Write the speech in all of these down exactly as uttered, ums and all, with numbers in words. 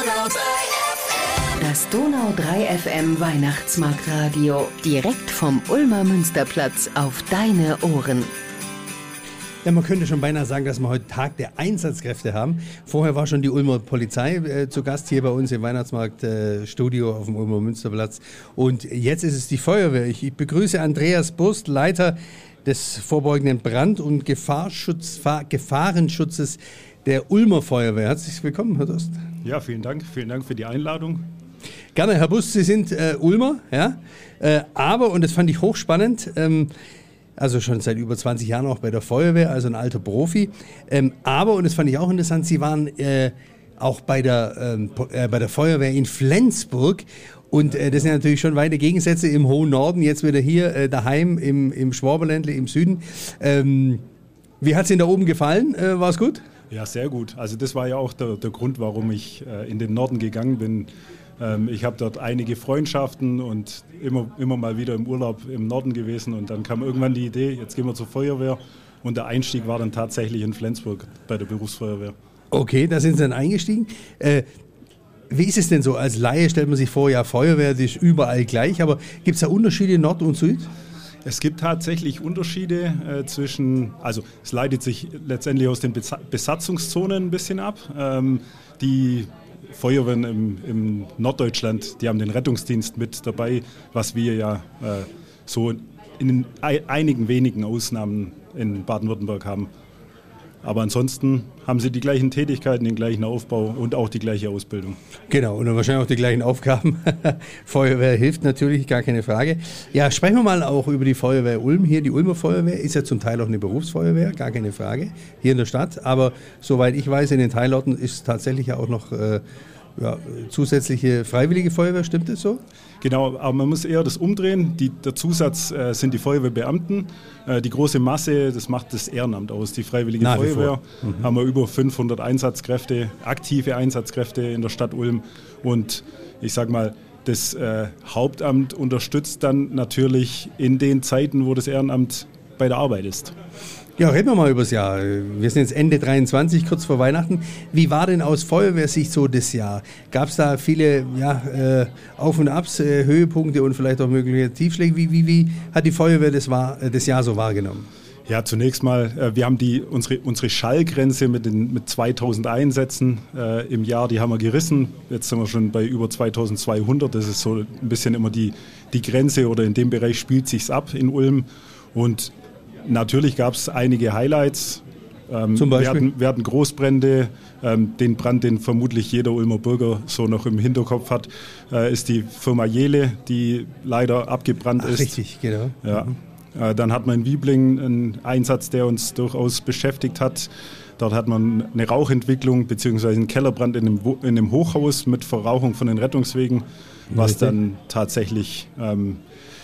Das Donau drei F M Weihnachtsmarktradio. Direkt vom Ulmer Münsterplatz auf deine Ohren. Ja, man könnte schon beinahe sagen, dass wir heute Tag der Einsatzkräfte haben. Vorher war schon die Ulmer Polizei äh, zu Gast hier bei uns im Weihnachtsmarktstudio äh, auf dem Ulmer Münsterplatz. Und jetzt ist es die Feuerwehr. Ich, ich begrüße Andreas Burst, Leiter des vorbeugenden Brand- und Gefahrschutz, Gefahrenschutzes der Ulmer Feuerwehr. Herzlich willkommen, Herr Durst. Ja, vielen Dank. Vielen Dank für die Einladung. Gerne, Herr Burst, Sie sind äh, Ulmer, ja, äh, aber, und das fand ich hochspannend, ähm, also schon seit über zwanzig Jahren auch bei der Feuerwehr, also ein alter Profi. Ähm, aber, und das fand ich auch interessant, Sie waren äh, auch bei der, ähm, äh, bei der Feuerwehr in Flensburg. Und äh, das sind natürlich schon weite Gegensätze im hohen Norden, jetzt wieder hier äh, daheim im, im Schwabenländle im Süden. Ähm, wie hat es Ihnen da oben gefallen? Äh, war es gut? Ja, sehr gut. Also das war ja auch der, der Grund, warum ich äh, in den Norden gegangen bin. Ich habe dort einige Freundschaften und immer, immer mal wieder im Urlaub im Norden gewesen. Und dann kam irgendwann die Idee, jetzt gehen wir zur Feuerwehr. Und der Einstieg war dann tatsächlich in Flensburg bei der Berufsfeuerwehr. Okay, da sind Sie dann eingestiegen. Äh, wie ist es denn so? Als Laie stellt man sich vor, ja, Feuerwehr, die ist überall gleich. Aber gibt es da Unterschiede Nord und Süd? Es gibt tatsächlich Unterschiede äh, zwischen, also es leitet sich letztendlich aus den Besatzungszonen ein bisschen ab. Ähm, die Feuerwehren im, im Norddeutschland, die haben den Rettungsdienst mit dabei, was wir ja äh, so in einigen wenigen Ausnahmen in Baden-Württemberg haben. Aber ansonsten haben sie die gleichen Tätigkeiten, den gleichen Aufbau und auch die gleiche Ausbildung. Genau, und dann wahrscheinlich auch die gleichen Aufgaben. Feuerwehr hilft natürlich, gar keine Frage. Ja, sprechen wir mal auch über die Feuerwehr Ulm. Hier die Ulmer Feuerwehr ist ja zum Teil auch eine Berufsfeuerwehr, gar keine Frage, hier in der Stadt. Aber soweit ich weiß, in den Teilorten ist tatsächlich auch noch äh, ja, zusätzliche freiwillige Feuerwehr, stimmt das so? Genau, aber man muss eher das umdrehen. Die, der Zusatz äh, sind die Feuerwehrbeamten. Äh, die große Masse, das macht das Ehrenamt aus. Die Freiwillige Nach wie Feuerwehr vor. Mhm. haben wir über fünfhundert Einsatzkräfte, aktive Einsatzkräfte in der Stadt Ulm. Und ich sag mal, das äh, Hauptamt unterstützt dann natürlich in den Zeiten, wo das Ehrenamt bei der Arbeit ist. Ja, reden wir mal über das Jahr. Wir sind jetzt Ende dreiundzwanzig, kurz vor Weihnachten. Wie war denn aus Feuerwehrsicht so das Jahr? Gab es da viele ja, äh, Auf- und Abs, äh, Höhepunkte und vielleicht auch mögliche Tiefschläge? Wie, wie, wie hat die Feuerwehr das, war, äh, das Jahr so wahrgenommen? Ja, zunächst mal, äh, wir haben die, unsere, unsere Schallgrenze mit, den, mit zweitausend Einsätzen äh, im Jahr, die haben wir gerissen. Jetzt sind wir schon bei über zweitausendzweihundert. Das ist so ein bisschen immer die, die Grenze, oder in dem Bereich spielt sich's ab in Ulm. Und natürlich gab es einige Highlights. Ähm, Zum Beispiel? Wir hatten, wir hatten Großbrände. Ähm, den Brand, den vermutlich jeder Ulmer Bürger so noch im Hinterkopf hat, äh, ist die Firma Jele, die leider abgebrannt Ach, ist. Richtig, genau. Ja. Mhm. Äh, dann hat man in Wiebling einen Einsatz, der uns durchaus beschäftigt hat. Dort hat man eine Rauchentwicklung bzw. einen Kellerbrand in einem, in einem Hochhaus mit Verrauchung von den Rettungswegen, was richtig. Dann tatsächlich ähm,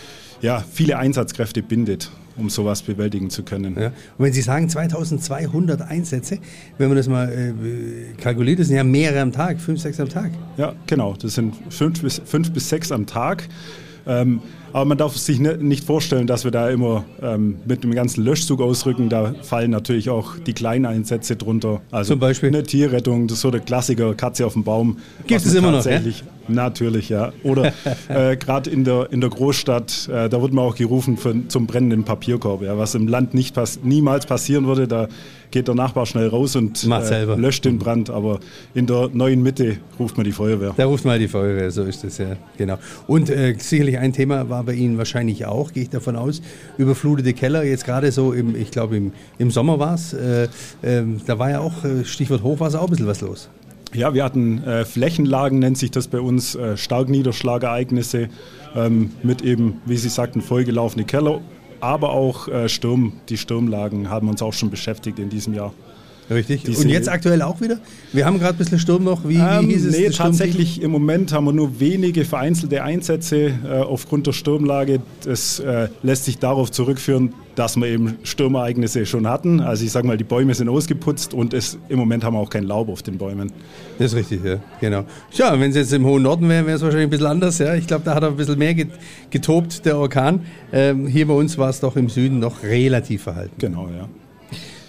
ja, viele Einsatzkräfte bindet, um sowas bewältigen zu können. Ja. Und wenn Sie sagen zweitausendzweihundert Einsätze, wenn man das mal äh, kalkuliert, das sind ja mehrere am Tag, fünf, sechs am Tag. Ja, genau, das sind fünf bis, fünf bis sechs am Tag. Ähm, aber man darf sich ne, nicht vorstellen, dass wir da immer ähm, mit dem ganzen Löschzug ausrücken. Da fallen natürlich auch die kleinen Einsätze drunter. Also zum Beispiel eine Tierrettung, das ist so der Klassiker, Katze auf dem Baum. Gibt es immer noch, ja? Natürlich, ja. Oder äh, gerade in der, in der Großstadt, äh, da wird man auch gerufen für, zum brennenden Papierkorb. Ja, was im Land nicht pass- niemals passieren würde, da geht der Nachbar schnell raus und äh, löscht den Brand. Aber in der neuen Mitte ruft man die Feuerwehr. Da ruft man die Feuerwehr, so ist es ja, genau. Und äh, sicherlich ein Thema war bei Ihnen wahrscheinlich auch, gehe ich davon aus, überflutete Keller. Jetzt gerade so, im, ich glaube im, im Sommer war es, äh, äh, da war ja auch, äh, Stichwort Hochwasser, auch ein bisschen was los. Ja, wir hatten äh, Flächenlagen, nennt sich das bei uns, äh, Starkniederschlagereignisse ähm, mit eben, wie Sie sagten, vollgelaufene Keller, aber auch äh, Sturm. Die Sturmlagen haben uns auch schon beschäftigt in diesem Jahr. Richtig. Diese, und jetzt aktuell auch wieder? Wir haben gerade ein bisschen Sturm noch. Wie, ähm, wie hieß es? Nee, tatsächlich im Moment haben wir nur wenige vereinzelte Einsätze äh, aufgrund der Sturmlage. Das äh, lässt sich darauf zurückführen, dass wir eben Sturmereignisse schon hatten. Also ich sage mal, die Bäume sind ausgeputzt und es, im Moment haben wir auch kein Laub auf den Bäumen. Das ist richtig, ja, genau. Tja, wenn es jetzt im hohen Norden wäre, wäre es wahrscheinlich ein bisschen anders. Ja. Ich glaube, da hat er ein bisschen mehr getobt, der Orkan. Ähm, hier bei uns war es doch im Süden noch relativ verhalten. Genau, ja.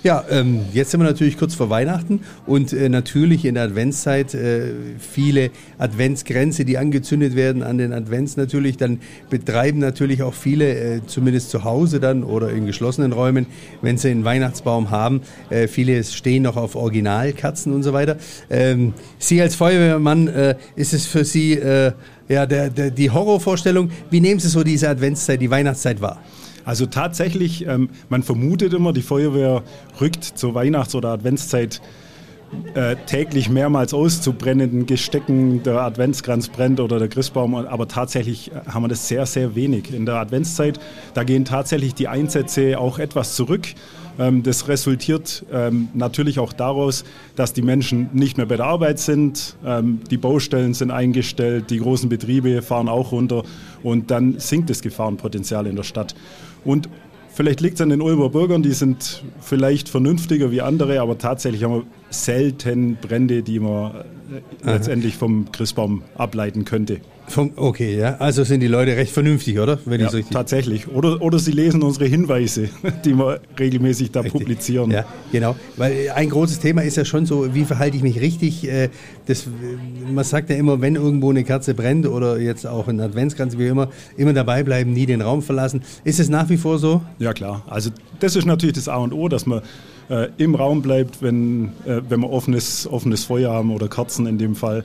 Ja, ähm, jetzt sind wir natürlich kurz vor Weihnachten und äh, natürlich in der Adventszeit äh, viele Adventskränze, die angezündet werden an den Advents natürlich. Dann betreiben natürlich auch viele, äh, zumindest zu Hause dann oder in geschlossenen Räumen, wenn sie einen Weihnachtsbaum haben. Äh, viele stehen noch auf Originalkerzen und so weiter. Ähm, Sie als Feuerwehrmann, äh, ist es für Sie äh, ja, der, der, die Horrorvorstellung? Wie nehmen Sie so diese Adventszeit, die Weihnachtszeit wahr? Also tatsächlich, ähm, man vermutet immer, die Feuerwehr rückt zur Weihnachts- oder Adventszeit äh, täglich mehrmals aus zu brennenden Gestecken, der Adventskranz brennt oder der Christbaum, aber tatsächlich haben wir das sehr, sehr wenig. In der Adventszeit, da gehen tatsächlich die Einsätze auch etwas zurück. Ähm, das resultiert ähm, natürlich auch daraus, dass die Menschen nicht mehr bei der Arbeit sind, ähm, die Baustellen sind eingestellt, die großen Betriebe fahren auch runter und dann sinkt das Gefahrenpotenzial in der Stadt. Und vielleicht liegt es an den Ulmer Bürgern, die sind vielleicht vernünftiger wie andere, aber tatsächlich haben wir selten Brände, die man äh, letztendlich vom Christbaum ableiten könnte. Vom, okay, ja. Also sind die Leute recht vernünftig, oder? Wenn ja, ich so richtig tatsächlich. Oder, oder sie lesen unsere Hinweise, die wir regelmäßig da richtig publizieren. Ja, genau. Weil ein großes Thema ist ja schon so, wie verhalte ich mich richtig? Das, man sagt ja immer, wenn irgendwo eine Kerze brennt oder jetzt auch ein Adventskranz, wie immer, immer dabei bleiben, nie den Raum verlassen. Ist es nach wie vor so? Ja, klar. Also das ist natürlich das A und O, dass man äh, im Raum bleibt, wenn, äh, wenn wir offenes, offenes Feuer haben oder Kerzen in dem Fall.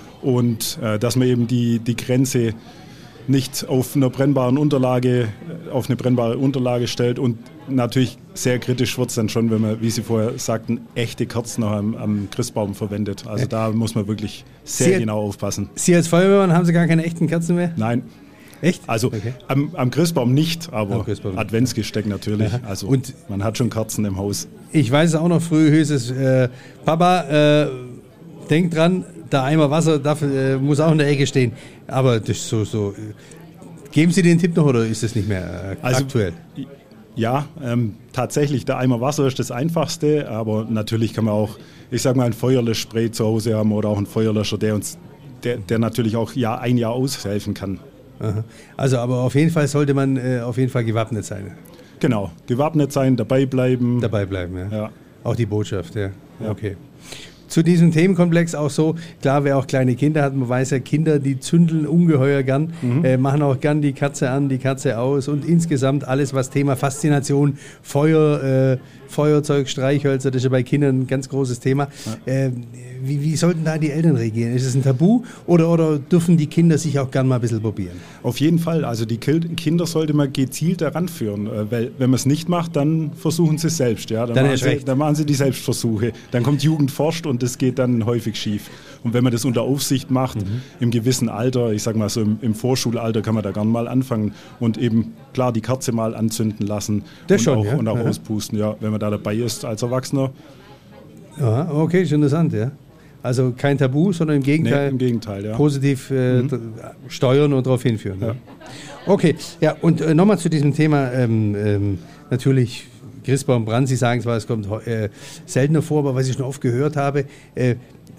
Und äh, dass man eben die, die Grenze nicht auf einer brennbaren Unterlage, auf eine brennbare Unterlage stellt. Und natürlich sehr kritisch wird es dann schon, wenn man, wie Sie vorher sagten, echte Kerzen noch am, am Christbaum verwendet. Also da muss man wirklich sehr Sie, genau aufpassen. Sie als Feuerwehrmann, haben Sie gar keine echten Kerzen mehr? Nein. Echt? Also okay. am, am Christbaum nicht, aber Christbaum. Adventsgesteck natürlich. Ja. Also und man hat schon Kerzen im Haus. Ich weiß es auch noch, früh hieß es, äh, Papa, äh, denk dran, der Eimer Wasser darf, äh, muss auch in der Ecke stehen. Aber das ist so, so. Äh, geben Sie den Tipp noch oder ist das nicht mehr äh, also, aktuell? Ja, ähm, tatsächlich, der Eimer Wasser ist das Einfachste, aber natürlich kann man auch, ich sag mal, ein Feuerlöschspray zu Hause haben oder auch einen Feuerlöscher, der uns, der, der natürlich auch Jahr, ein Jahr aushelfen kann. Aha. Also, aber auf jeden Fall sollte man äh, auf jeden Fall gewappnet sein. Genau, gewappnet sein, dabei bleiben. Dabei bleiben, ja. ja. Auch die Botschaft, ja. ja. Okay. Zu diesem Themenkomplex auch so, klar, wer auch kleine Kinder hat, man weiß ja, Kinder, die zündeln ungeheuer gern, mhm. äh, machen auch gern die Kerze an, die Kerze aus und insgesamt alles, was Thema Faszination, Feuer, äh, Feuerzeug, Streichhölzer, das ist ja bei Kindern ein ganz großes Thema. Ja. Äh, wie, wie sollten da die Eltern reagieren? Ist es ein Tabu oder, oder dürfen die Kinder sich auch gern mal ein bisschen probieren? Auf jeden Fall, also die Kinder sollte man gezielt heranführen, weil wenn man es nicht macht, dann versuchen sie es selbst. Ja? Dann, dann, machen sie, dann machen sie die Selbstversuche. Dann kommt Jugend forscht und das geht dann häufig schief. Und wenn man das unter Aufsicht macht, mhm. im gewissen Alter, ich sag mal so im, im Vorschulalter, kann man da gern mal anfangen und eben klar die Kerze mal anzünden lassen das und, schon, auch, ja? und auch ja. auspusten, ja, wenn man da dabei ist als Erwachsener. Ja, okay, ist interessant, ja. Also kein Tabu, sondern im Gegenteil, nee, im Gegenteil ja. positiv äh, mhm. steuern und darauf hinführen. Ja. Okay, ja, und äh, nochmal zu diesem Thema, ähm, ähm, natürlich Christbaumbrand, Sie sagen zwar, es kommt äh, seltener vor, aber was ich schon oft gehört habe, äh,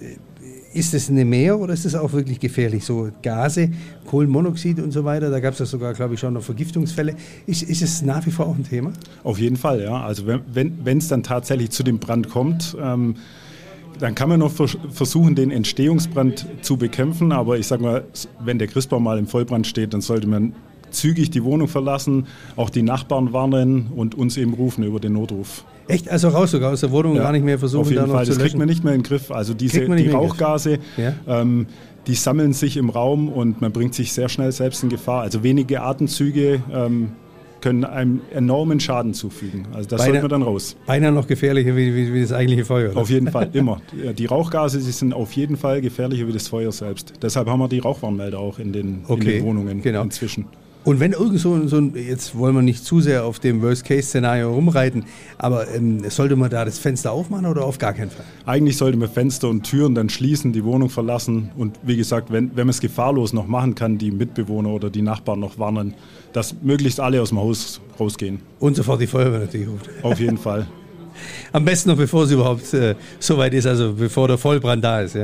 ist es eine Mehr oder ist es auch wirklich gefährlich? So Gase, Kohlenmonoxid und so weiter, da gab es ja sogar, glaube ich, schon noch Vergiftungsfälle. Ist, ist es nach wie vor auch ein Thema? Auf jeden Fall, ja. Also wenn wenn es dann tatsächlich zu dem Brand kommt, ähm, dann kann man noch versuchen, den Entstehungsbrand zu bekämpfen. Aber ich sage mal, wenn der Christbaum mal im Vollbrand steht, dann sollte man zügig die Wohnung verlassen, auch die Nachbarn warnen und uns eben rufen über den Notruf. Echt? Also raus sogar aus der Wohnung, ja, gar nicht mehr versuchen, auf jeden da noch Fall. zu Das löschen? kriegt man nicht mehr in den Griff. Also diese, die Rauchgase, ja. ähm, die sammeln sich im Raum und man bringt sich sehr schnell selbst in Gefahr. Also wenige Atemzüge ähm, können einem enormen Schaden zufügen. Also das sollte man dann raus. Beinahe noch gefährlicher wie, wie, wie das eigentliche Feuer. Oder? Auf jeden Fall, immer. Die Rauchgase, die sind auf jeden Fall gefährlicher wie das Feuer selbst. Deshalb haben wir die Rauchwarnmelder auch in den, okay, in den Wohnungen genau. inzwischen. Und wenn irgend so, so ein, jetzt wollen wir nicht zu sehr auf dem Worst-Case-Szenario rumreiten, aber ähm, sollte man da das Fenster aufmachen oder auf gar keinen Fall? Eigentlich sollte man Fenster und Türen dann schließen, die Wohnung verlassen und wie gesagt, wenn, wenn man es gefahrlos noch machen kann, die Mitbewohner oder die Nachbarn noch warnen, dass möglichst alle aus dem Haus rausgehen. Und sofort die Feuerwehr natürlich ruft. Auf jeden Fall. Am besten noch, bevor es überhaupt äh, so weit ist, also bevor der Vollbrand da ist, ja?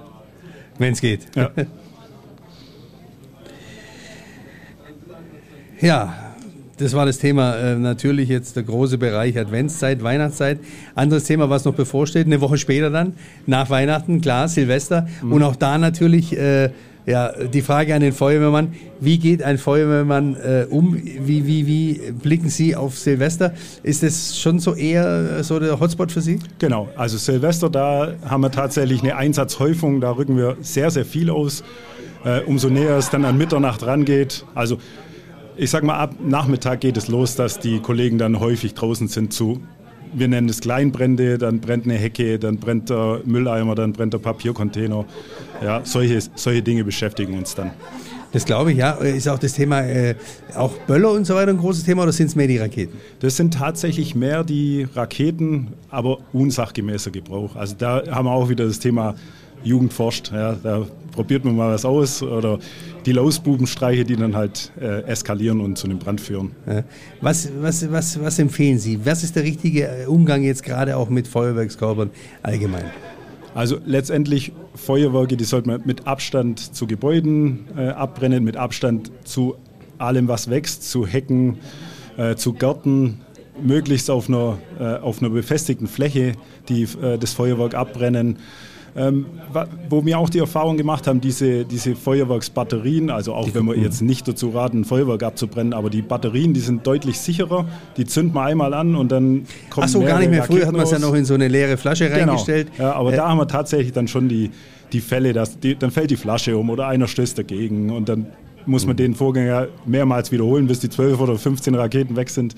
Wenn es geht. Ja. Ja, das war das Thema. Äh, natürlich jetzt der große Bereich Adventszeit, Weihnachtszeit. Anderes Thema, was noch bevorsteht, eine Woche später dann, nach Weihnachten, klar, Silvester. Mhm. Und auch da natürlich äh, ja, die Frage an den Feuerwehrmann, wie geht ein Feuerwehrmann äh, um? Wie, wie, wie blicken Sie auf Silvester? Ist das schon so eher so der Hotspot für Sie? Genau, also Silvester, da haben wir tatsächlich eine Einsatzhäufung, da rücken wir sehr, sehr viel aus. Äh, umso näher es dann an Mitternacht rangeht, also ich sag mal, ab Nachmittag geht es los, dass die Kollegen dann häufig draußen sind zu, wir nennen es Kleinbrände, dann brennt eine Hecke, dann brennt der Mülleimer, dann brennt der Papiercontainer. Ja, solche, solche Dinge beschäftigen uns dann. Das glaube ich, ja. Ist auch das Thema, äh, auch Böller und so weiter ein großes Thema oder sind es mehr die Raketen? Das sind tatsächlich mehr die Raketen, aber unsachgemäßer Gebrauch. Also da haben wir auch wieder das Thema Jugend forscht. Ja, da probiert man mal was aus oder die Lausbubenstreiche, die dann halt äh, eskalieren und zu einem Brand führen. Ja. Was, was, was, was empfehlen Sie? Was ist der richtige Umgang jetzt gerade auch mit Feuerwerkskörpern allgemein? Also letztendlich Feuerwerke, die sollte man mit Abstand zu Gebäuden äh, abbrennen, mit Abstand zu allem, was wächst, zu Hecken, äh, zu Gärten, möglichst auf einer, äh, auf einer befestigten Fläche die, äh, das Feuerwerk abbrennen. Ähm, wo wir auch die Erfahrung gemacht haben, diese, diese Feuerwerksbatterien, also auch die, wenn wir jetzt nicht dazu raten, ein Feuerwerk abzubrennen, aber die Batterien, die sind deutlich sicherer, die zünden wir einmal an und dann kommen Ach so, gar nicht mehr. Raketen Früher hat man es ja noch in so eine leere Flasche genau. reingestellt. Ja, aber äh, da haben wir tatsächlich dann schon die, die Fälle, dass die, dann fällt die Flasche um oder einer stößt dagegen und dann muss man den Vorgänger mehrmals wiederholen, bis die zwölf oder fünfzehn Raketen weg sind.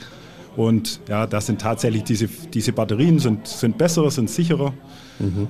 Und ja, das sind tatsächlich diese, diese Batterien sind, sind besser, sind sicherer. Mhm.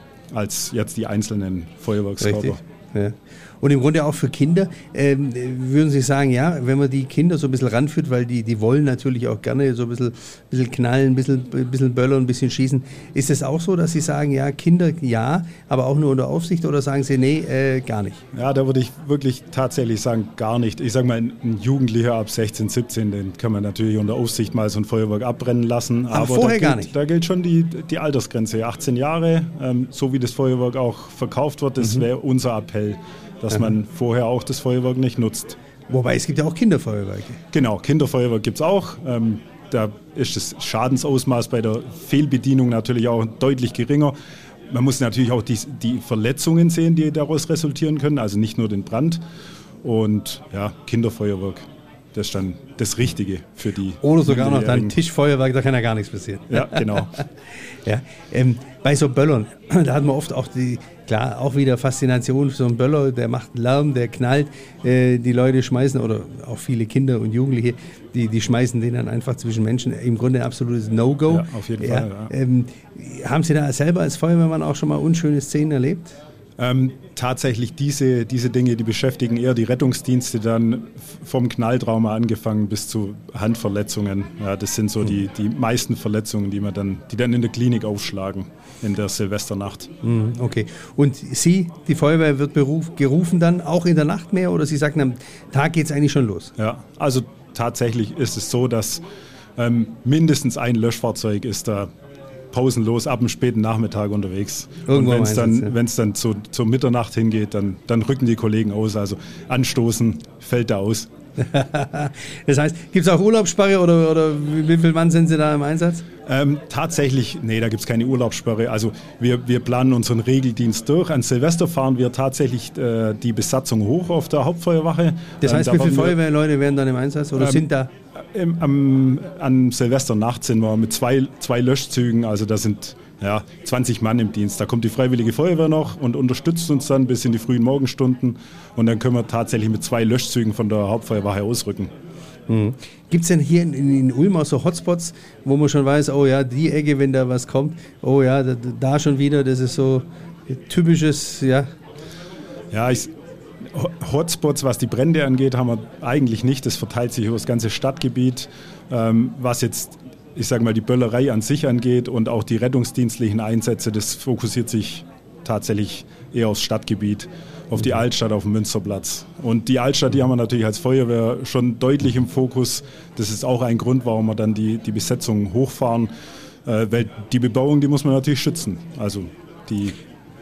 als jetzt die einzelnen Feuerwerkskörper. Ja. Und im Grunde auch für Kinder, ähm, würden Sie sagen, ja, wenn man die Kinder so ein bisschen ranführt, weil die, die wollen natürlich auch gerne so ein bisschen, bisschen knallen, ein bisschen, ein bisschen böllern, ein bisschen schießen. Ist es auch so, dass Sie sagen, ja, Kinder ja, aber auch nur unter Aufsicht oder sagen Sie, nee, äh, gar nicht? Ja, da würde ich wirklich tatsächlich sagen, gar nicht. Ich sage mal, ein Jugendlicher ab sechzehn, siebzehn, den kann man natürlich unter Aufsicht mal so ein Feuerwerk abbrennen lassen. Aber, aber vorher da gilt, gar nicht? Da gilt schon die, die Altersgrenze, achtzehn Jahre, ähm, so wie das Feuerwerk auch verkauft wird, das mhm. wäre unser Appell, dass man vorher auch das Feuerwerk nicht nutzt. Wobei, es gibt ja auch Kinderfeuerwerke. Genau, Kinderfeuerwerk gibt es auch. Ähm, da ist das Schadensausmaß bei der Fehlbedienung natürlich auch deutlich geringer. Man muss natürlich auch die, die Verletzungen sehen, die daraus resultieren können, also nicht nur den Brand. Und ja, Kinderfeuerwerk, das ist dann das Richtige für die. Oder sogar noch dann Tischfeuerwerk, da kann ja gar nichts passieren. Ja, genau. ja, ähm, bei so Böllern, da hat man oft auch die, klar, auch wieder Faszination für so einen Böller, der macht Lärm, der knallt, äh, die Leute schmeißen, oder auch viele Kinder und Jugendliche, die, die schmeißen den dann einfach zwischen Menschen, im Grunde ein absolutes No-Go. Ja, auf jeden ja, Fall, ja. Ähm, haben Sie da selber als Feuerwehrmann auch schon mal unschöne Szenen erlebt? Ähm, tatsächlich diese, diese Dinge, die beschäftigen eher die Rettungsdienste dann vom Knalltrauma angefangen bis zu Handverletzungen. Ja, das sind so die, die meisten Verletzungen, die, man dann, die dann in der Klinik aufschlagen in der Silvesternacht. Okay. Und Sie, die Feuerwehr, wird beruf, gerufen dann auch in der Nacht mehr oder Sie sagen, am Tag geht es eigentlich schon los? Ja, also tatsächlich ist es so, dass ähm, mindestens ein Löschfahrzeug ist da pausenlos ab dem späten Nachmittag unterwegs. Irgendwo und wenn es dann, ja. wenn's dann zu, zur Mitternacht hingeht, dann, dann rücken die Kollegen aus. Also anstoßen fällt da aus. Das heißt, gibt es auch Urlaubssperre oder, oder wie viel Mann sind Sie da im Einsatz? Ähm, tatsächlich, nee, da gibt es keine Urlaubssperre. Also wir, wir planen unseren Regeldienst durch. An Silvester fahren wir tatsächlich äh, die Besatzung hoch auf der Hauptfeuerwache. Das heißt, ähm, da wie viele Feuerwehrleute werden dann im Einsatz oder ähm, sind da? Im, am, an Silvesternacht sind wir mit zwei, zwei Löschzügen, also da sind ja, zwanzig Mann im Dienst. Da kommt die Freiwillige Feuerwehr noch und unterstützt uns dann bis in die frühen Morgenstunden und dann können wir tatsächlich mit zwei Löschzügen von der Hauptfeuerwache ausrücken. Mhm. Gibt es denn hier in, in Ulm auch so Hotspots, wo man schon weiß, oh ja, die Ecke, wenn da was kommt, oh ja, da, da schon wieder, das ist so typisches, ja? Ja, ich... Hotspots, was die Brände angeht, haben wir eigentlich nicht. Das verteilt sich über das ganze Stadtgebiet. Ähm, was jetzt, ich sage mal, die Böllerei an sich angeht und auch die rettungsdienstlichen Einsätze, das fokussiert sich tatsächlich eher aufs Stadtgebiet, auf die Altstadt, auf den Münsterplatz. Und die Altstadt, die haben wir natürlich als Feuerwehr schon deutlich im Fokus. Das ist auch ein Grund, warum wir dann die, die Besetzung hochfahren. Äh, weil die Bebauung, die muss man natürlich schützen. Also die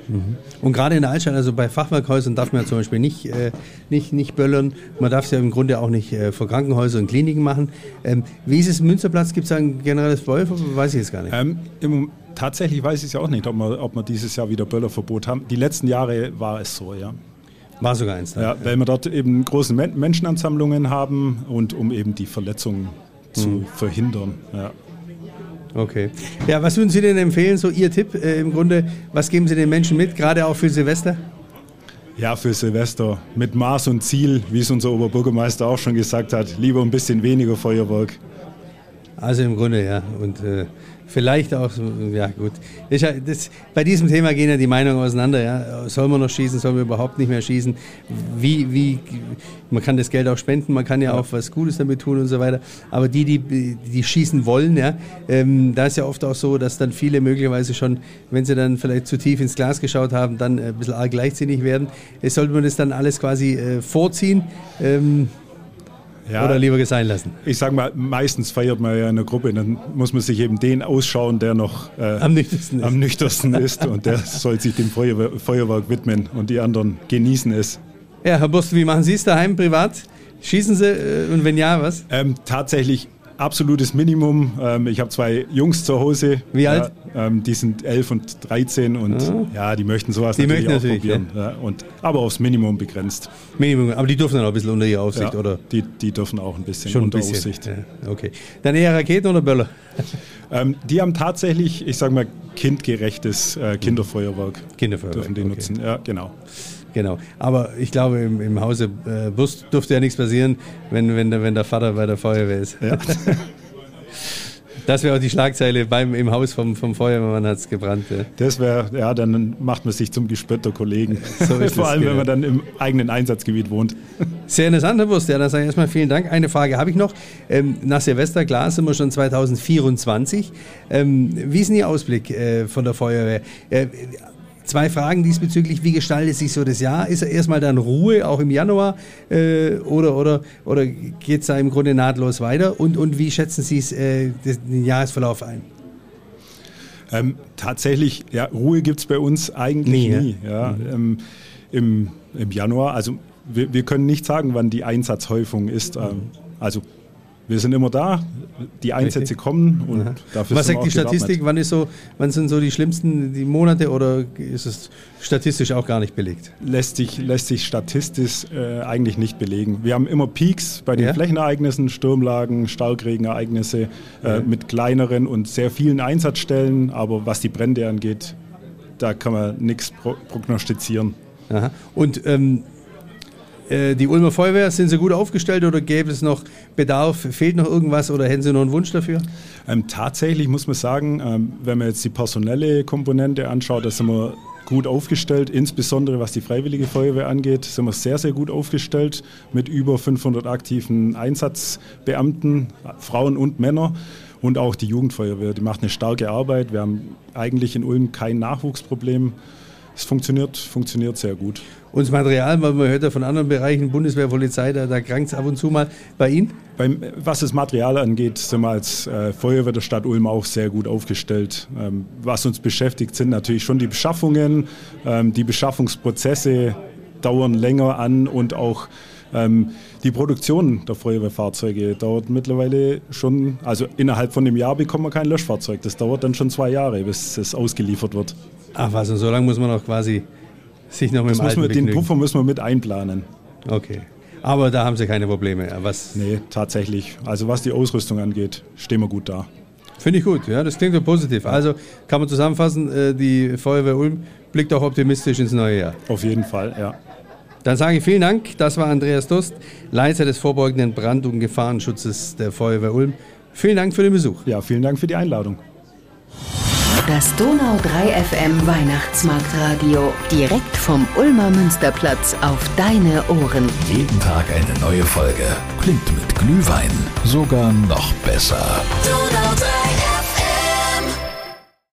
Und gerade in der Altstadt, also bei Fachwerkhäusern darf man ja zum Beispiel nicht, äh, nicht, nicht böllern. Man darf es ja im Grunde auch nicht äh, vor Krankenhäuser und Kliniken machen. Ähm, wie ist es im Münsterplatz? Gibt es ein generelles Böllerverbot? Weiß ich jetzt gar nicht. Ähm, im, tatsächlich weiß ich es ja auch nicht, ob wir, ob wir dieses Jahr wieder Böllerverbot haben. Die letzten Jahre war es so, ja. War sogar eins. Ja, weil wir dort eben große Men- Menschenansammlungen haben und um eben die Verletzungen zu Mhm. verhindern. Ja. Okay. Ja, was würden Sie denn empfehlen, so Ihr Tipp äh, im Grunde, was geben Sie den Menschen mit, gerade auch für Silvester? Ja, für Silvester mit Maß und Ziel, wie es unser Oberbürgermeister auch schon gesagt hat, lieber ein bisschen weniger Feuerwerk. Also im Grunde, ja. Und äh, vielleicht auch, ja gut. Ich, das, bei diesem Thema gehen ja die Meinungen auseinander. Ja. Soll man noch schießen, soll man überhaupt nicht mehr schießen? Wie, wie, man kann das Geld auch spenden, man kann ja auch was Gutes damit tun und so weiter. Aber die, die, die schießen wollen, ja, ähm, da ist ja oft auch so, dass dann viele möglicherweise schon, wenn sie dann vielleicht zu tief ins Glas geschaut haben, dann ein bisschen arg leichtsinnig werden. Äh, sollte man das dann alles quasi äh, vorziehen? Ähm, Ja, oder lieber sein lassen? Ich sage mal, meistens feiert man ja in einer Gruppe, dann muss man sich eben den ausschauen, der noch äh, am nüchternsten ist. Am nüchternsten ist und der soll sich dem Feuerwehr, Feuerwerk widmen und die anderen genießen es. Ja, Herr Burst, wie machen Sie es daheim privat? Schießen Sie äh, und wenn ja, was? Ähm, tatsächlich absolutes Minimum. Ähm, ich habe zwei Jungs zu Hause. Wie alt? Ja, ähm, die sind elf und dreizehn und ah. ja, die möchten sowas die natürlich, möchten natürlich auch probieren. Ja. Ja, und, aber aufs Minimum begrenzt. Minimum, aber die dürfen dann auch ein bisschen unter Ihrer Aufsicht, ja, oder? Die, die dürfen auch ein bisschen Schon unter ein bisschen. Aufsicht. Ja, okay. Dann eher Raketen oder Böller? ähm, die haben tatsächlich, ich sage mal, kindgerechtes äh, Kinderfeuerwerk. Kinderfeuerwerk. Dürfen die okay. nutzen, ja, genau. Genau, aber ich glaube, im, im Hause äh, Burst dürfte ja nichts passieren, wenn, wenn, der, wenn der Vater bei der Feuerwehr ist. Ja. Das wäre auch die Schlagzeile, beim, im Haus vom, vom Feuerwehrmann hat es gebrannt. Ja. Das wäre, ja, dann macht man sich zum Gespött der Kollegen. So ist Vor es, allem, genau. wenn man dann im eigenen Einsatzgebiet wohnt. Sehr interessant, Herr Burst. Ja, dann sage ich erstmal vielen Dank. Eine Frage habe ich noch. Ähm, nach Silvester, klar, sind wir schon zwanzig vierundzwanzig. Ähm, wie ist denn Ihr Ausblick äh, von der Feuerwehr? Äh, Zwei Fragen diesbezüglich, wie gestaltet sich so das Jahr? Ist erstmal dann Ruhe, auch im Januar, äh, oder, oder, oder geht es da im Grunde nahtlos weiter? Und, und wie schätzen Sie es, äh, den Jahresverlauf ein? Ähm, tatsächlich, ja, Ruhe gibt es bei uns eigentlich nie. nie. Ja. Ja. Mhm. Ähm, im, Im Januar, also wir, wir können nicht sagen, wann die Einsatzhäufung ist. Ähm, also wir sind immer da, die Einsätze Richtig. kommen und Aha. dafür Was sind sagt wir die auch Statistik? gewappnet. Wann, ist so, wann sind so die schlimmsten die Monate oder ist es statistisch auch gar nicht belegt? Lässt sich, lässt sich statistisch äh, eigentlich nicht belegen. Wir haben immer Peaks bei den Ja. Flächenereignissen, Sturmlagen, Starkregenereignisse äh, Ja. mit kleineren und sehr vielen Einsatzstellen, aber was die Brände angeht, da kann man nichts pro- prognostizieren. Aha. Und ähm, äh, die Ulmer Feuerwehr, sind Sie gut aufgestellt oder gäbe es noch Bedarf? Fehlt noch irgendwas oder hätten Sie noch einen Wunsch dafür? Ähm, tatsächlich muss man sagen, ähm, wenn man jetzt die personelle Komponente anschaut, da sind wir gut aufgestellt, insbesondere was die Freiwillige Feuerwehr angeht, sind wir sehr, sehr gut aufgestellt mit über fünfhundert aktiven Einsatzbeamten, Frauen und Männer. Und auch die Jugendfeuerwehr, die macht eine starke Arbeit. Wir haben eigentlich in Ulm kein Nachwuchsproblem. Es funktioniert, funktioniert sehr gut. Und das Material, weil man hört ja von anderen Bereichen, Bundeswehr, Polizei, da, da krankt es ab und zu mal. Bei Ihnen? Beim, was das Material angeht, sind wir als äh, Feuerwehr der Stadt Ulm auch sehr gut aufgestellt. Ähm, was uns beschäftigt, sind natürlich schon die Beschaffungen. Ähm, die Beschaffungsprozesse dauern länger an und auch ähm, die Produktion der Feuerwehrfahrzeuge dauert mittlerweile schon, also innerhalb von einem Jahr bekommt man kein Löschfahrzeug. Das dauert dann schon zwei Jahre, bis es ausgeliefert wird. Ach was, und so lange muss man auch quasi sich noch mit Das dem muss Alten man, den begnügen. Puffer müssen wir mit einplanen. Okay. Aber da haben Sie keine Probleme. Was? Nee, tatsächlich. Also was die Ausrüstung angeht, stehen wir gut da. Finde ich gut, ja, das klingt ja positiv. Also kann man zusammenfassen, äh, die Feuerwehr Ulm blickt auch optimistisch ins neue Jahr. Auf jeden Fall, ja. Dann sage ich vielen Dank. Das war Andreas Durst, Leiter des vorbeugenden Brand- und Gefahrenschutzes der Feuerwehr Ulm. Vielen Dank für den Besuch. Ja, vielen Dank für die Einladung. Das Donau drei F M Weihnachtsmarktradio. Direkt vom Ulmer Münsterplatz auf deine Ohren. Jeden Tag eine neue Folge. Klingt mit Glühwein sogar noch besser. Donau drei